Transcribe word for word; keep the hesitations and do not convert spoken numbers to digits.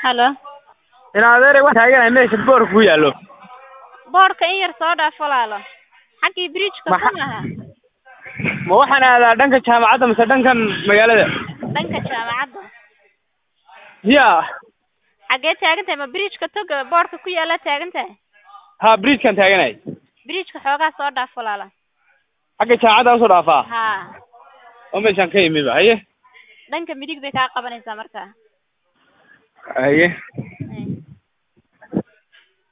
Hello. ina adeer wax taagan meesha boor ku yaalo Boorka in yar soo dhaaf walaalo. Xaqii bridge-ka Maxa- samaha. ma waxaan aadaa dhanka jaamacadda mise dhankan magaalada Dhanka jaamacadda. ya Xagee taagan tahay ma bridge-ka toga boorka ku yaala taagan tahay? ha bridge-kan taaganay Bridge-ka xoogaa soo dhaaf walaalo. xagga jaamacadda usoo dhaafaa Haa. oo meeshaan ka yimiba haye Dhanka midig bay kaa qabanaysaa markaa. haye